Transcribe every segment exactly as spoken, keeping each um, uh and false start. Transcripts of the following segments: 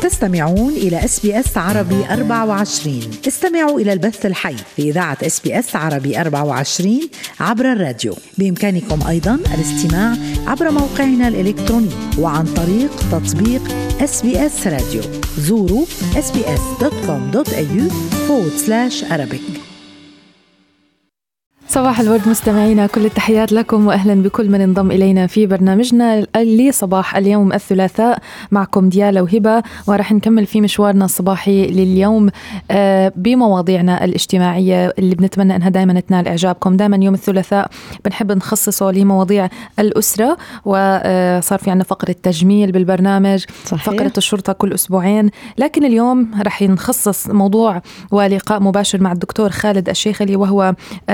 تستمعون إلى إس بي إس عربي أربعة وعشرين. استمعوا إلى البث الحي في إذاعة إس بي إس عربي أربعة وعشرين عبر الراديو. بإمكانكم أيضا الاستماع عبر موقعنا الإلكتروني وعن طريق تطبيق إس بي إس راديو. زوروا إس بي إس دوت كوم دوت إيه يو forward slash Arabic. صباح الورد مستمعينا، كل التحيات لكم وأهلا بكل من انضم إلينا في برنامجنا اللي صباح اليوم الثلاثاء. معكم ديالا وهبة، ورح نكمل في مشوارنا الصباحي لليوم بمواضيعنا الاجتماعية اللي بنتمنى أنها دائما تنال إعجابكم. دائما يوم الثلاثاء بنحب نخصصه لمواضيع الأسرة، وصار في عنا فقرة تجميل بالبرنامج، صحيح. فقرة الشرطة كل أسبوعين، لكن اليوم رح نخصص موضوع ولقاء مباشر مع الدكتور خالد الشيخلي، وهو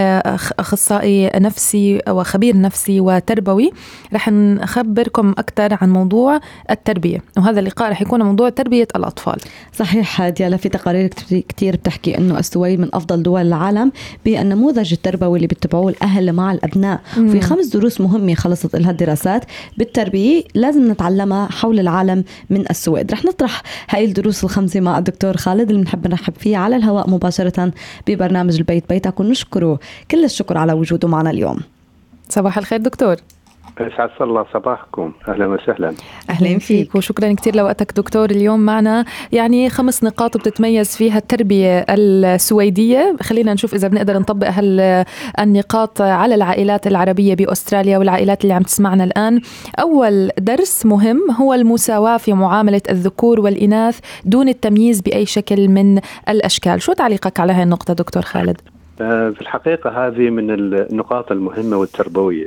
أخصائي نفسي وخبير نفسي وتربوي. رح نخبركم أكثر عن موضوع التربية، وهذا اللقاء رح يكون موضوع تربية الأطفال. صحيح ديالا، في تقارير كتير بتحكي أنه السويد من أفضل دول العالم بالنموذج التربوي اللي بتبعوه الأهل مع الأبناء. مم. في خمس دروس مهمة خلصت لها الدراسات بالتربية لازم نتعلمها حول العالم من السويد. رح نطرح هاي الدروس الخمسة مع الدكتور خالد اللي بنحب نرحب فيه على الهواء مباشرة ببرنامج البيت بيتك، ونشكره كل الشكر على وجوده معنا اليوم. صباح الخير دكتور. سعد الله صباحكم، أهلا وسهلا. أهلا فيك وشكرا كتير لوقتك دكتور. اليوم معنا يعني خمس نقاط بتتميز فيها التربية السويدية، خلينا نشوف إذا بنقدر نطبق هالنقاط على العائلات العربية بأستراليا والعائلات اللي عم تسمعنا الآن. أول درس مهم هو المساواة في معاملة الذكور والإناث دون التمييز بأي شكل من الأشكال. شو تعليقك على هاي النقطة دكتور خالد؟ في الحقيقة هذه من النقاط المهمة والتربوية.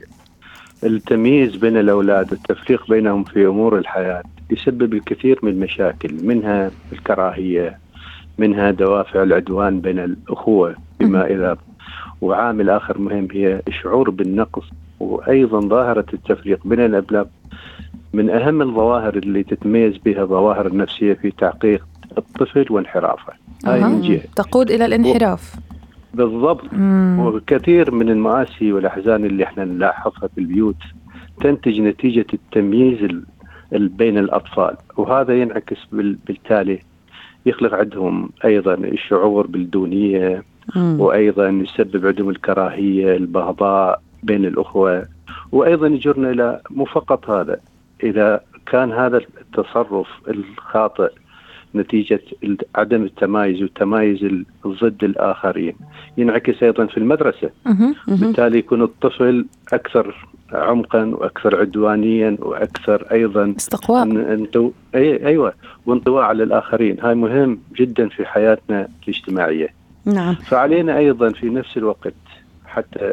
التمييز بين الأولاد والتفريق بينهم في أمور الحياة يسبب الكثير من المشاكل، منها الكراهية، منها دوافع العدوان بين الأخوة بما إذا. وعامل آخر مهم هي الشعور بالنقص، وأيضا ظاهرة التفريق بين الأبناء من أهم الظواهر اللي تتميز بها ظواهر النفسية في تعقيد الطفل وانحرافه. هاي من جهة تقود إلى الانحراف. بالضبط. وكثير من المآسي والأحزان اللي احنا نلاحظها في البيوت تنتج نتيجة التمييز بين الأطفال، وهذا ينعكس بالتالي يخلق عندهم أيضا الشعور بالدونية، مم. وأيضا يسبب عندهم الكراهية، البغضاء بين الأخوة، وأيضا يجرنا إلى مو فقط هذا، إذا كان هذا التصرف الخاطئ نتيجة عدم التمايز والتمايز ضد الآخرين ينعكس أيضا في المدرسة. بالتالي يكون الطفل أكثر عمقا وأكثر عدوانيا وأكثر أيضا استقواء. انتو... أي... أيوة وانطواء على الآخرين. هاي مهم جدا في حياتنا الاجتماعية. نعم. فعلينا أيضا في نفس الوقت حتى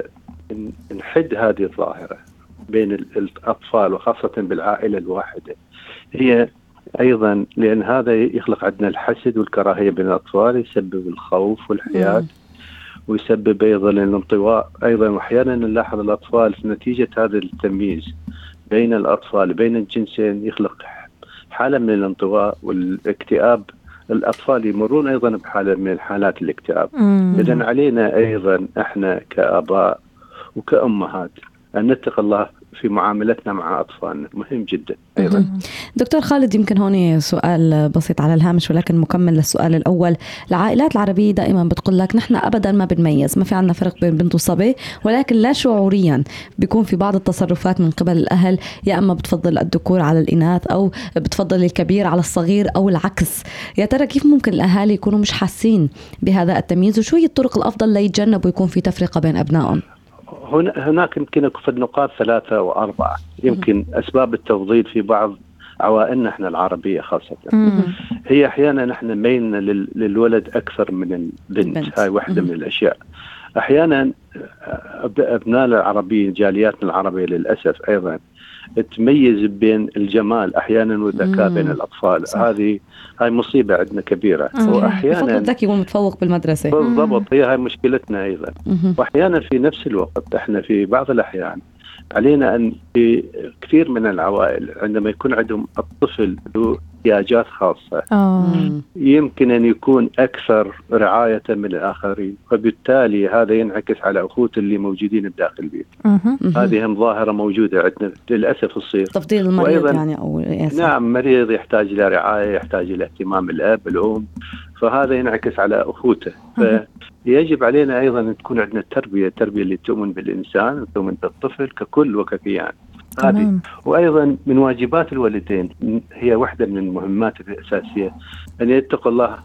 نحد هذه الظاهرة بين الأطفال وخاصة بالعائلة الواحدة، هي أيضا لأن هذا يخلق عندنا الحسد والكراهية بين الأطفال، يسبب الخوف والحياد، ويسبب أيضا الانطواء أيضا. وأحيانا نلاحظ الأطفال في نتيجة هذا التمييز بين الأطفال بين الجنسين يخلق حالة من الانطواء والاكتئاب. الأطفال يمرون أيضا بحالة من حالات الاكتئاب. إذن علينا أيضا إحنا كآباء وكأمهات أن نتقي الله في معاملتنا مع أطفالنا، مهم جدا أيضا. دكتور خالد، يمكن هون سؤال بسيط على الهامش ولكن مكمل للسؤال الأول. العائلات العربية دائما بتقول لك نحن أبدا ما بنميز، ما في عنا فرق بين بنت وصبي، ولكن لا شعوريا بيكون في بعض التصرفات من قبل الأهل، يا أما بتفضل الذكور على الإناث أو بتفضل الكبير على الصغير أو العكس. يا ترى كيف ممكن الأهالي يكونوا مش حاسين بهذا التمييز، وشو هي الطرق الأفضل ليتجنبوا يكون في تفرقة بين أبنائهم؟ هناك يمكن في النقاط ثلاثة وأربعة. يمكن أسباب التفضيل في بعض عوائلنا احنا العربية خاصة، هي أحيانا نحن ميلنا للولد أكثر من البنت. بنت. هاي واحدة من الأشياء. أحيانا أبناء العربيين جالياتنا العربية للأسف أيضا تميز بين الجمال أحيانا والذكاء بين الأطفال. صح. هذه هاي مصيبة عندنا كبيرة. وأحيانا الذكي والمتفوق بالمدرسة. بالضبط، هي هاي مشكلتنا أيضا. مم. وأحيانا في نفس الوقت احنا في بعض الأحيان علينا أن في كثير من العوائل عندما يكون عندهم الطفل له احتياجات خاصة آه. يمكن أن يكون أكثر رعاية من الآخرين، وبالتالي هذا ينعكس على أخوته اللي موجودين بداخل البيت. هذه هم ظاهرة موجودة عندنا للأسف تصير. تفضيل المريض يعني أو ياسر. نعم، مريض يحتاج إلى رعاية، يحتاج إلى اهتمام الأب الأم، فهذا ينعكس على أخوته. فيجب علينا أيضا أن تكون عندنا التربية التربية اللي تؤمن بالإنسان وتؤمن بالطفل ككل وككيان. هذه وأيضا من واجبات الوالدين، هي واحدة من المهمات الأساسية أن يتقوا الله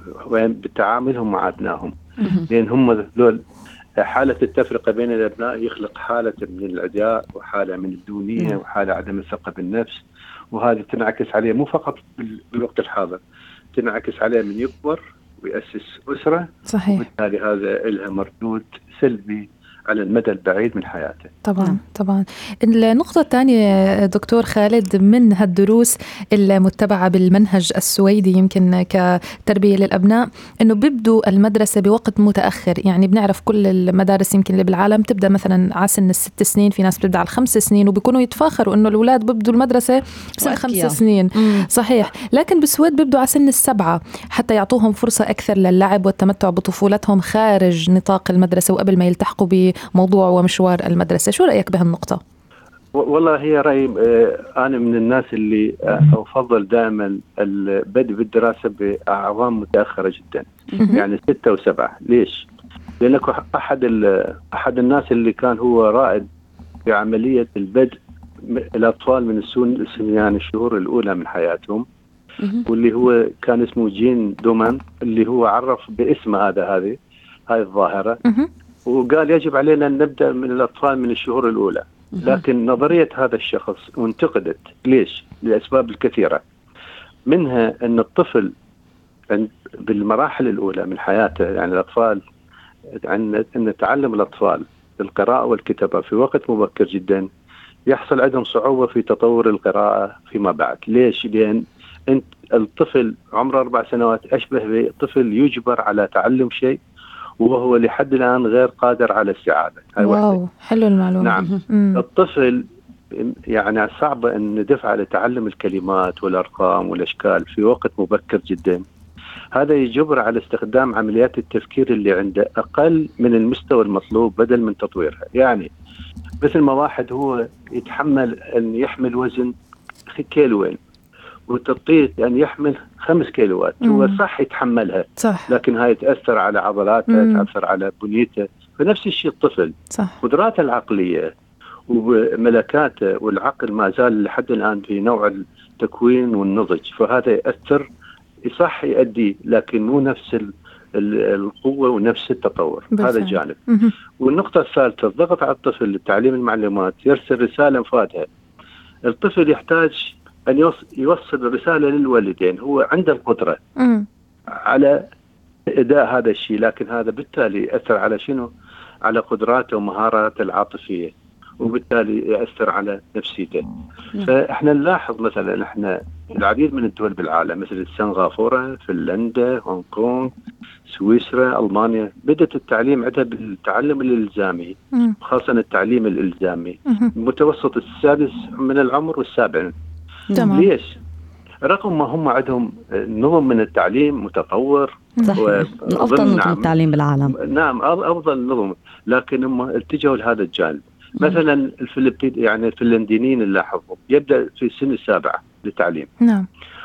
بتعاملهم مع أبنائهم، لأن هم ذول حالة التفرقة بين الأبناء يخلق حالة من العداء وحالة من الدونية وحالة عدم الثقة بالنفس، وهذه تنعكس عليه مو فقط بالوقت الحاضر، تنعكس عليه من يكبر ويأسس أسرة. صحيح. وبالتالي هذا لها مردود سلبي على المدى البعيد من حياته. طبعا طبعا. النقطة الثانية دكتور خالد من هالدروس المتبعة بالمنهج السويدي يمكن كتربية للأبناء، إنه بيبدوا المدرسة بوقت متأخر. يعني بنعرف كل المدارس يمكن اللي بالعالم تبدأ مثلا على سن الست سنين، في ناس بتبدأ على الخمس سنين، وبيكونوا يتفاخروا إنه الأولاد بيبدوا المدرسة سن خمس سنين. مم. صحيح. لكن بالسويد بيبدوا على سن السبعة حتى يعطوهم فرصة أكثر للعب والتمتع بطفولتهم خارج نطاق المدرسة وقبل ما يلتحقوا ب موضوع ومشوار المدرسة. شو رأيك بهالنقطة؟ والله هي رأي أنا من الناس اللي أفضل دائما البدء بالدراسة بأعوام متأخرة جدا، يعني ستة وسبعة. ليش؟ لأنك أحد أحد الناس اللي كان هو رائد في عملية البدء الأطفال من السن يعني الشهور الأولى من حياتهم، واللي هو كان اسمه جين دومان، اللي هو عرف باسم هذا هذه هاي الظاهرة، وقال يجب علينا أن نبدأ من الأطفال من الشهور الأولى. لكن نظرية هذا الشخص انتقدت. ليش؟ لأسباب الكثيرة، منها أن الطفل بالمراحل الأولى من حياته، يعني الأطفال أن تعلم الأطفال القراءة والكتابة في وقت مبكر جدا يحصل عندهم صعوبة في تطور القراءة فيما بعد. ليش؟ لأن أنت الطفل عمره أربع سنوات أشبه بطفل يجبر على تعلم شيء وهو لحد الآن غير قادر على استيعابه. واو، حلو المعلومة. نعم. مم. الطفل يعني صعب أن ندفع على تعلم الكلمات والأرقام والأشكال في وقت مبكر جدا. هذا يجبر على استخدام عمليات التفكير اللي عنده أقل من المستوى المطلوب بدل من تطويرها. يعني مثل ما واحد هو يتحمل أن يحمل وزن كيلوين وتطير أن يحمل خمس كيلوات، مم. هو صح يتحملها، صح. لكن هاي تأثر على عضلاته، تأثر على بنيته. فنفس الشيء الطفل، صح. قدراته العقلية وملكاته والعقل ما زال لحد الآن في نوع التكوين والنضج، فهذا يأثر صح يؤدي، لكن مو نفس القوة ونفس التطور. بالفعل. هذا جانب. مم. والنقطة الثالثة الضغط على الطفل لتعليم المعلومات يرسل رسالة مفادها. الطفل يحتاج أن يوصل رسالة للوالدين، هو عنده القدرة م. على إداء هذا الشيء، لكن هذا بالتالي يأثر على شنو؟ على قدراته ومهاراته العاطفية، وبالتالي يأثر على نفسيته. م. فإحنا نلاحظ مثلا إحنا العديد من الدول بالعالم مثل سنغافورة، فنلندا، هونغ كونغ، سويسرا، ألمانيا، بدأت التعليم عندها بالتعلم الإلزامي، م. خاصة التعليم الإلزامي م. متوسط السادس من العمر والسابع. تمام. ليش؟ رغم ما هم عندهم نظم من التعليم متطور، أفضل نظم التعليم بالعالم. نعم، أفضل نظم، لكن هم اتجهوا لهذا الجانب. مثلا الفلبين يعني الفنلنديين اللي لاحظوا يبدأ في سن السابعة للتعليم. نعم.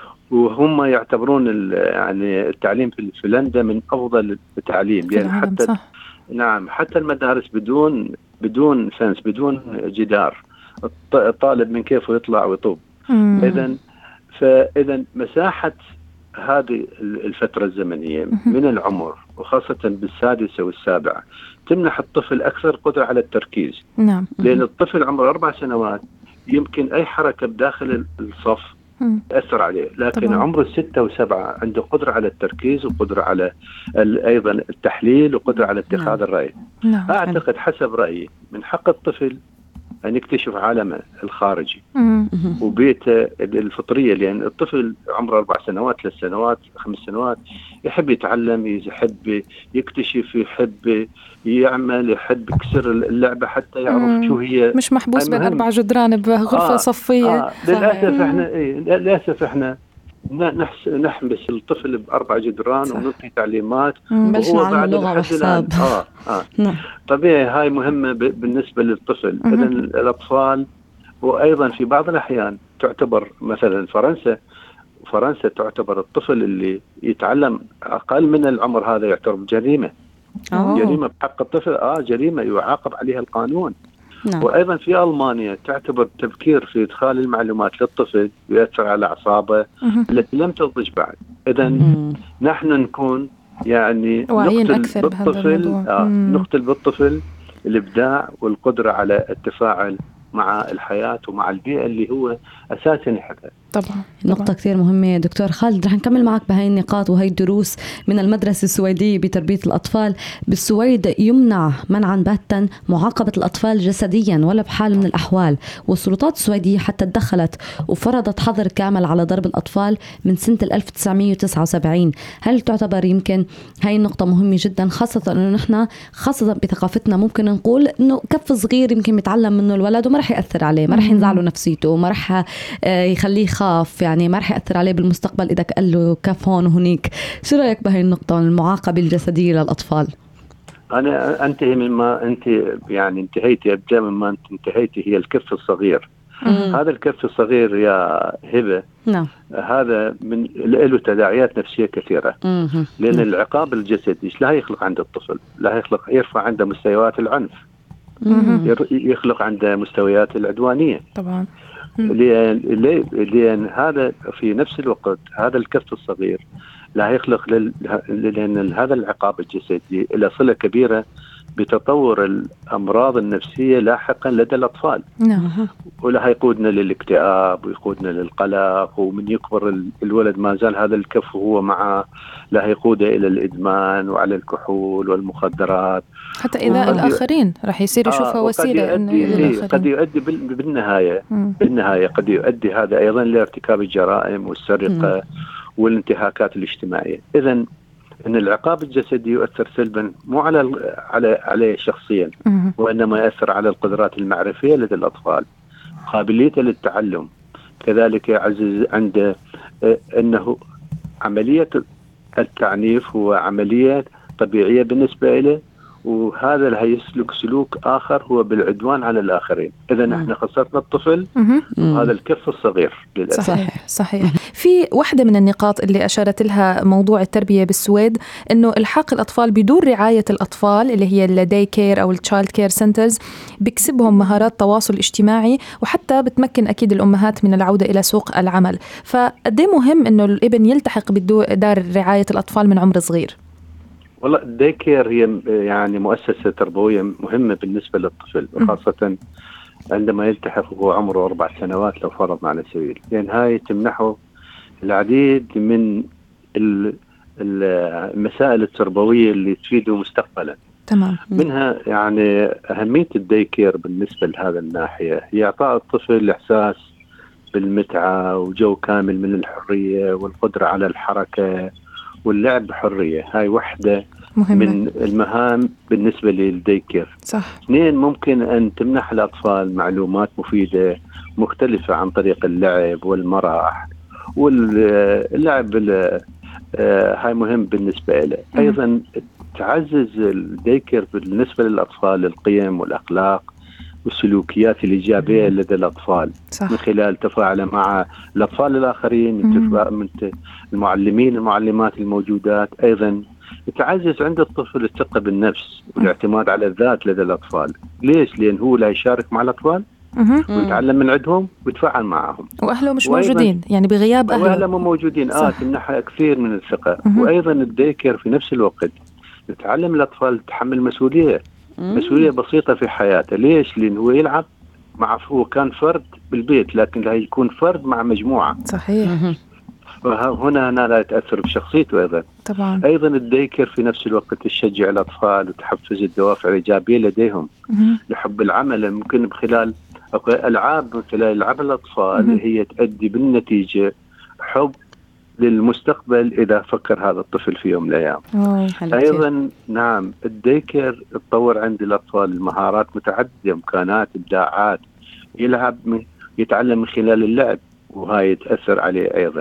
وهم يعتبرون يعني التعليم في فنلندا من أفضل التعليم، لأن يعني حتى صح. نعم حتى المدارس بدون بدون فنس، بدون جدار، الطالب من كيفه يطلع ويطوب. إذن فإذا مساحة هذه الفترة الزمنية من العمر وخاصة بالسادسة والسابعة تمنح الطفل أكثر قدرة على التركيز. نعم. لأن الطفل عمره أربع سنوات يمكن أي حركة بداخل الصف تأثر عليه، لكن طبعا. عمره ستة وسبعة عنده قدرة على التركيز وقدرة على أيضا التحليل وقدرة على اتخاذ نعم. الرأي. نعم. أعتقد حسب رأيي من حق الطفل أن يكتشف عالمه الخارجي وبيته الفطرية، لأن الطفل عمره أربع سنوات ثلاث سنوات خمس سنوات يحب يتعلم، يحب يكتشف، يحب يعمل، يحب يكسر اللعبة حتى يعرف مم. شو هي. مش محبوس بين أربع جدران بغرفة آه صفية. آه للأسف إحنا إيه للأسف إحنا نحس نحبس الطفل بأربع جدران ونعطي تعليمات وهو بعد الحد الآن آه آه طبيعي. هاي مهمة بالنسبة للطفل. إذن الأطفال، وأيضا في بعض الأحيان تعتبر مثلا فرنسا فرنسا تعتبر الطفل اللي يتعلم أقل من العمر هذا يعتبر جريمة. أوه. جريمة بحق الطفل، آه جريمة يعاقب عليها القانون. نعم. وأيضا في ألمانيا تعتبر التبكير في إدخال المعلومات للطفل يؤثر على أعصابه التي لم تنضج بعد. إذن نحن نكون يعني نقتل بالطفل آه نقتل بالطفل الإبداع والقدرة على التفاعل مع الحياة ومع البيئة اللي هو أساساً يحبها. طبعا نقطة كثير مهمة دكتور خالد. رح نكمل معك بهاي النقاط وهي الدروس من المدرسة السويدية بتربية الأطفال. بالسويد يمنع منعا باتا معاقبة الأطفال جسديا ولا بحال من الأحوال، والسلطات السويدية حتى تدخلت وفرضت حظر كامل على ضرب الأطفال من سنة ألف وتسعمية وتسعة وسبعين. هل تعتبر يمكن هاي النقطة مهمة جدا، خاصة أنه نحن خاصة بثقافتنا ممكن نقول أنه كف صغير يمكن يتعلم منه الولد وما رح يأثر عليه، ما رح ينزعله نفسيته وما رح يخليه خاف، يعني ما رح يأثر عليه بالمستقبل إذا قال له كف هون وهنيك. شو رأيك بهاي النقطة المعاقبة الجسدية للأطفال؟ أنا أنتهي مما أنت يعني انتهيتي، أبدأ مما أنت انتهيتي، هي الكف الصغير. مم. هذا الكف الصغير يا هبة نعم. هذا من له تداعيات نفسية كثيرة. مم. لأن العقاب الجسدي لا يخلق عند الطفل، لا يخلق يرفع عنده مستويات العنف، مم. يخلق عنده مستويات العدوانية طبعا. لأن, لأن هذا في نفس الوقت هذا الكف الصغير لا يخلق لل... لأن هذا العقاب الجسدي له صلة كبيرة بتطور الأمراض النفسية لاحقا لدى الأطفال. نعم. ولا يقودنا للاكتئاب ويقودنا للقلق، ومن يكبر الولد ما زال هذا الكف وهو معه لا يقوده إلى الإدمان وعلى الكحول والمخدرات، حتى إذا الآخرين راح يصير يشوفها آه وسيلة إنه قد يؤدي بالنهاية م. بالنهاية قد يؤدي هذا أيضا لارتكاب الجرائم والسرقة م. والانتهاكات الاجتماعية. إذن أن العقاب الجسدي يؤثر سلبا مو على على عليه شخصيا، وإنما يؤثر على القدرات المعرفية لدى الأطفال، قابليته للتعلم، كذلك يعزز عنده أنه عملية التعنيف هو عملية طبيعية بالنسبة له، وهذا اللي هيسلك سلوك آخر هو بالعدوان على الآخرين. إذا نحن خسرنا الطفل وهذا الكف الصغير للأسف. صحيح صحيح. في واحدة من النقاط اللي أشارت لها موضوع التربية بالسويد إنه إلحاق الأطفال بدون رعاية الأطفال اللي هي الداي كير أو التشايلد كير سنترز بيكسبهم مهارات تواصل اجتماعي، وحتى بتمكن أكيد الأمهات من العودة إلى سوق العمل. فقديه مهم إنه الابن يلتحق بدار رعاية الأطفال من عمر صغير؟ والله الداي كير هي يعني مؤسسة تربوية مهمة بالنسبة للطفل، وخاصة عندما يلتحق وهو عمره أربع سنوات لو فرضنا على سبيل، لأن هاي تمنحه العديد من المسائل التربوية اللي تفيده مستقبلا. تمام. منها يعني أهمية الداي كير بالنسبة لهذا الناحية هي إعطاء الطفل إحساس بالمتعة وجو كامل من الحرية والقدرة على الحركة واللعب بحرية. هاي وحدة مهمة من المهام بالنسبة للديكير. صح. اثنين، ممكن أن تمنح الأطفال معلومات مفيدة مختلفة عن طريق اللعب والمرح واللعب. هاي مهم بالنسبة له. أيضا تعزز الديكير بالنسبة للأطفال القيم والأخلاق والسلوكيات الإيجابية لدى الأطفال. صح. من خلال تفاعله مع الأطفال الآخرين، من المعلمين المعلمات الموجودات. أيضا يتعزز عند الطفل الثقة بالنفس والاعتماد على الذات لدى الأطفال. ليش؟ لأن هو لا يشارك مع الأطفال ويتعلم من عندهم ويتفاعل معهم، وأهله مش موجودين، يعني بغياب أهله وأهله مو موجودين. آه تمنحها كثير من الثقة. مه. وأيضا الديكير في نفس الوقت يتعلم الأطفال تحمل مسؤولية مسؤولية بسيطة في حياته. ليش؟ لأنه هو يلعب مع هو كان فرد بالبيت، لكن لا يكون فرد مع مجموعة. صحيح. وهنا أنا لا يتأثر بشخصيته. أيضا طبعا. أيضا الديكير في نفس الوقت تشجع الأطفال وتحفز الدوافع الإيجابية لديهم مه. لحب العمل، ممكن بخلال ألعاب، من خلال ألعاب الأطفال مه. هي تؤدي بالنتيجة حب للمستقبل إذا فكر هذا الطفل في يوم من الأيام. أيضا نعم الديكير تطور عند الأطفال المهارات متعددة، إمكانات، إبداعات، يلعب من يتعلم من خلال اللعب، وهاي تأثر عليه أيضا.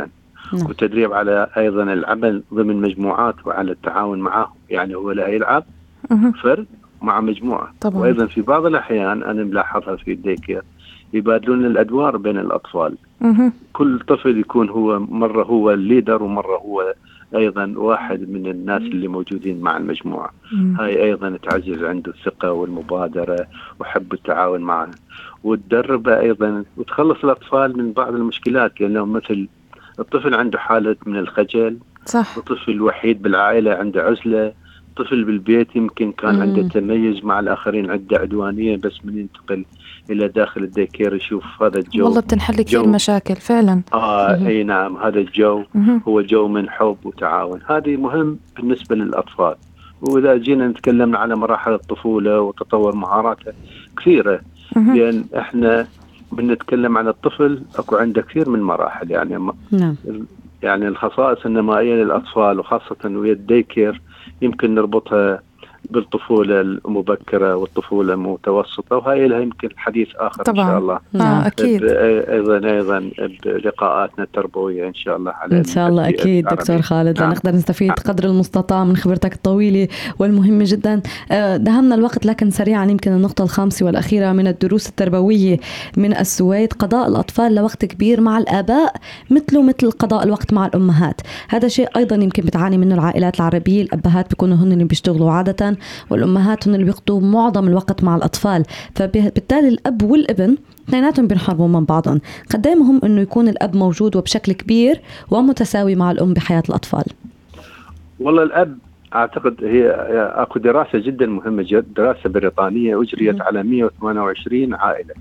نعم. وتدريب على أيضا العمل ضمن مجموعات وعلى التعاون معهم، يعني هو لا يلعب فرد مع مجموعة. طبعا. وأيضا في بعض الأحيان أنا ملاحظها في الديكير يبادلون الأدوار بين الأطفال. مه. كل طفل يكون هو مرة هو الليدر ومرة هو أيضا واحد من الناس اللي موجودين مع المجموعة. مم. هاي أيضا تعزز عنده الثقة والمبادرة وحب التعاون معه، وتدربه أيضا وتخلص الأطفال من بعض المشكلات، لأنهم مثل الطفل عنده حالة من الخجل، صح. الطفل وحيد بالعائلة عنده عزلة، طفل بالبيت يمكن كان مم. عنده تميز مع الآخرين، عنده عدوانية، بس من ينتقل إلى داخل الديكير يشوف هذا الجو. والله بتنحل كثير جو. مشاكل فعلا. آه أي نعم، هذا الجو مه. هو جو من حب وتعاون. هذه مهم بالنسبة للأطفال. وإذا جينا نتكلم على مراحل الطفولة وتطور مهاراته كثيرة، مه. لأن إحنا بنتكلم عن الطفل أكو عنده كثير من مراحل، يعني نعم. يعني الخصائص النمائية للأطفال وخاصة ويا الديكير يمكن نربطها بالطفولة المبكرة والطفولة المتوسطة، وهي لها يمكن حديث آخر طبعا. إن شاء الله. آه أكيد. أيضا أيضا بلقاءاتنا التربوية إن شاء الله على إن شاء الله أكيد دكتور خالد، نعم. لنقدر نستفيد قدر المستطاع من خبرتك الطويلة والمهمة جدا. دهمنا الوقت، لكن سريعا يمكن النقطة الخامسة والأخيرة من الدروس التربوية من السويد: قضاء الأطفال لوقت كبير مع الآباء مثله مثل قضاء الوقت مع الأمهات. هذا شيء أيضا يمكن بتعاني منه العائلات العربية. الأبهات بيكونوا هن اللي بيشتغلوا عادة، والأمهات هن اللي بيقضوا معظم الوقت مع الأطفال، فبالتالي الأب والابن اثنيناتهم بينحرموا من بعضهم. قد ايه مهم انه يكون الاب موجود وبشكل كبير ومتساوي مع الام بحياه الاطفال؟ والله الاب اعتقد هي اكو دراسه جدا مهمه جدا، دراسه بريطانيه اجريت على مئة وثمانية وعشرين عائله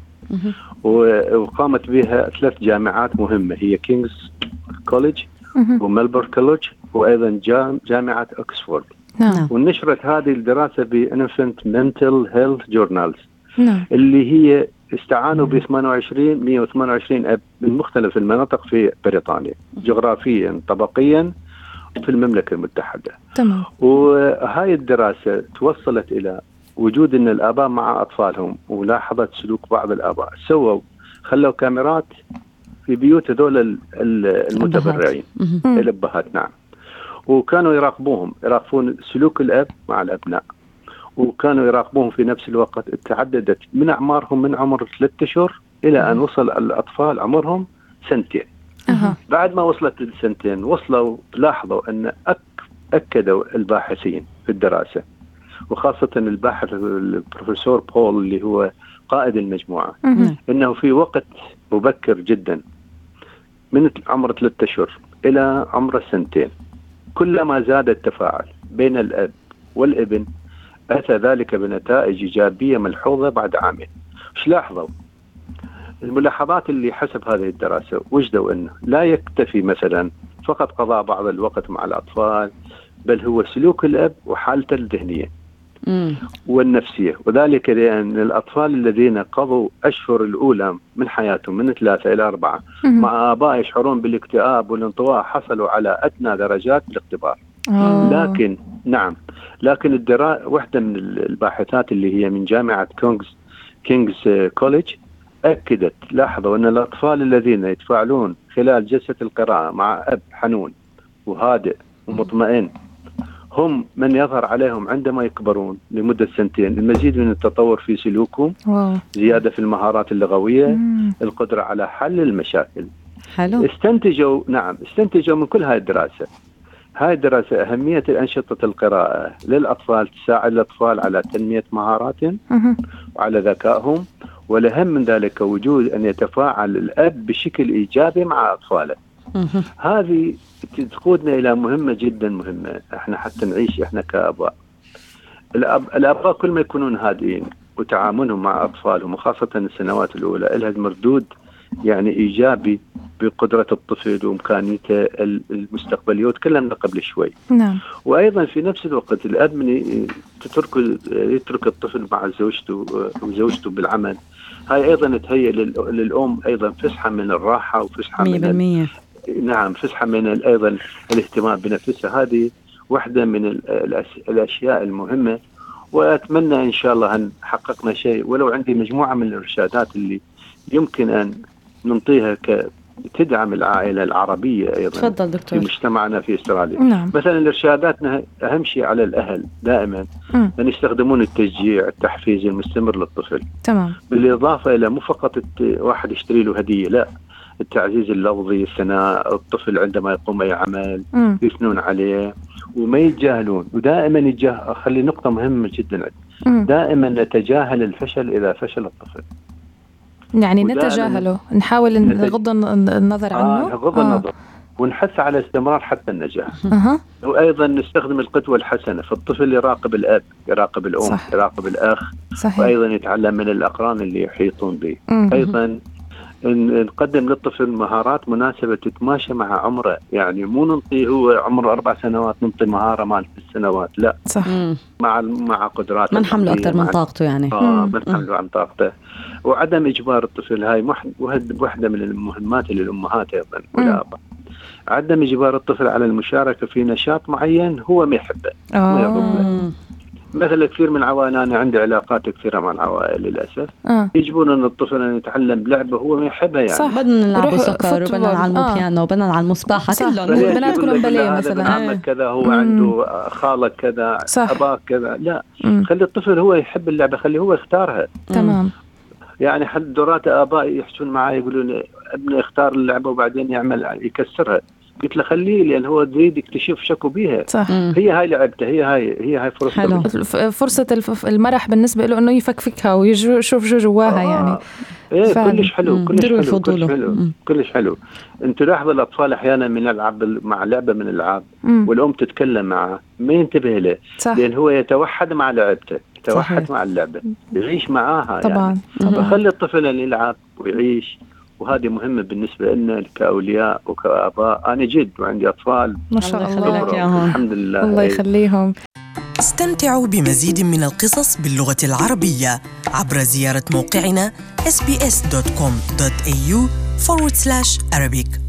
وقامت بها ثلاث جامعات مهمه، هي كينغز كوليدج وملبورن كوليدج وايضا جامعه اوكسفورد. نعم. ونشرت هذه الدراسه بانفنت منتل هيلث جورنالز، نعم. اللي هي استعانوا ب ثمانية وعشرين مئة وثمانية وعشرين أب من مختلف المناطق في بريطانيا، جغرافيا طبقيا في المملكة المتحدة. تمام. وهاي الدراسة توصلت إلى وجود أن الآباء مع أطفالهم، ولاحظت سلوك بعض الآباء، سووا خلوا كاميرات في بيوت هذول المتبرعين الأبهات. نعم. وكانوا يراقبوهم، يراقبون سلوك الأب مع الأبناء، وكانوا يراقبوهم في نفس الوقت. تعددت من أعمارهم من عمر ثلاثة أشهر إلى أن وصل الأطفال عمرهم سنتين. أه. بعد ما وصلت السنتين وصلوا لاحظوا أن أك أكدوا الباحثين في الدراسة، وخاصة الباحث البروفيسور بول اللي هو قائد المجموعة، أه. أنه في وقت مبكر جدا من عمر ثلاثة أشهر إلى عمر السنتين كلما زاد التفاعل بين الأب والابن أتى ذلك بنتائج إيجابية ملحوظة بعد عامين. وش لاحظوا؟ الملاحظات اللي حسب هذه الدراسة وجدوا أنه لا يكتفي مثلا فقط قضاء بعض الوقت مع الأطفال، بل هو سلوك الأب وحالته الذهنية مم. والنفسية، وذلك لأن الأطفال الذين قضوا أشهر الأولى من حياتهم من ثلاثة إلى أربعة مع آباء يشعرون بالاكتئاب والانطواء حصلوا على أدنى درجات الاختبار. أوه. لكن نعم لكن الدراسة واحدة من الباحثات اللي هي من جامعة كينغز كينغز كوليدج أكدت، لاحظوا أن الأطفال الذين يتفاعلون خلال جلسة القراءة مع أب حنون وهادئ ومطمئن هم من يظهر عليهم عندما يكبرون لمدة سنتين المزيد من التطور في سلوكهم، واو. زيادة في المهارات اللغوية، مم. القدرة على حل المشاكل. حلو. استنتجوا نعم استنتجوا من كل هاي الدراسة هاي الدراسة أهمية أنشطة القراءة للأطفال، تساعد الأطفال على تنمية مهاراتهم أه. وعلى ذكائهم، والأهم من ذلك وجود أن يتفاعل الأب بشكل إيجابي مع أطفاله. هذه تقودنا إلى مهمة جدا مهمة احنا حتى نعيش احنا كأباء. الأب... الآباء كل ما يكونون هادئين وتعاملهم مع أطفالهم وخاصة السنوات الأولى لها مردود يعني إيجابي بقدرة الطفل وإمكانيته المستقبلية، وتكلمنا قبل شوي. نعم. وأيضا في نفس الوقت الأب من تترك يترك الطفل مع زوجته وزوجته بالعمل، هاي أيضا تهيئ للأم أيضا فسحة من الراحة وفسحة مية بالمية. من نعم فسحة من أيضا الاهتمام بنفسها. هذه واحدة من الأشياء المهمة، وأتمنى إن شاء الله أن حققنا شيء، ولو عندي مجموعة من الإرشادات اللي يمكن أن ننطيها تدعم العائلة العربية أيضا تفضل دكتور. في مجتمعنا في استراليا. نعم. مثلا إرشاداتنا أهم شيء على الأهل دائما م. أن يستخدمون التشجيع التحفيز المستمر للطفل، تمام. بالإضافة إلى مو فقط واحد يشتري له هدية، لا، التعزيز اللفظي، الثناء، الطفل عندما يقوم أي عمل م. يثنون عليه وما يتجاهلون، ودائما يتجاهل. خلي نقطة مهمة جدا، م. دائما نتجاهل الفشل إذا فشل الطفل، يعني نتجاهله، نحاول نغض النظر عنه، آه نغض آه. النظر ونحث على استمرار حتى النجاح. أه. وأيضا نستخدم القدوة الحسنة، فالطفل يراقب الأب، يراقب الأم، صح. يراقب الأخ، صحيح. وأيضا يتعلم من الأقران اللي يحيطون به. م. أيضا نقدم للطفل مهارات مناسبة تتماشى مع عمره، يعني مو ننطي هو عمره أربع سنوات ننطي مهارة مال ست سنوات، لا، صح. مع مع قدراته، ما نحمله أكثر من طاقته يعني. آه ما نحمله عن طاقته. وعدم إجبار الطفل، هاي واحدة من المهمات للأمهات أيضا والآباء، عدم إجبار الطفل على المشاركة في نشاط معين هو ما يحبه، ما يرغب. مثلا كثير من العوائل، أنا عندي علاقات كثيرة مع العوائل للأسف، آه. يجبون أن الطفل أن يتعلم لعبة هو ما يحبها، يعني صح. بدنا نلعب سكر وبدنا نعلم بيانو وبدنا نعلم مسبحة، كلهم البنات كلهم باليه مثلا، عمك كذا، هو مم. عنده خالك كذا، أباك كذا، لا، مم. خلي الطفل هو يحب اللعبة، خلي هو يختارها. تمام. يعني حد دورات آباء يحسون معي يقولون ابني اختار اللعبة وبعدين يعمل يكسرها، قلت له خليه، لأن هو يريد يكتشف شكو بيها. صح. هي هاي لعبته، هي هاي هي هاي فرصة فرصة المرح بالنسبة له إنه يفكفكها ويشوف شو جواها. آه. يعني إيه كلش حلو، كلش حلو، كلش حلو، مم. كلش حلو. أنت لاحظ الأطفال أحيانا من يلعب مع لعبة من الألعاب والأم تتكلم معه ما ينتبه له، صح. لأن هو يتوحد مع لعبته، يتوحد صحيح. مع اللعبة، يعيش معاها طبعا. يعني. طبعا. فخلي الطفل اللي يلعب ويعيش، وهذه مهمة بالنسبة لنا كأولياء وكآباء. أنا جد وعندي أطفال ما شاء الله، الحمد لله، الله يخليهم. استمتعوا بمزيد من القصص باللغة العربية عبر زيارة موقعنا إس بي إس دوت كوم دوت إيه يو forward slash Arabic.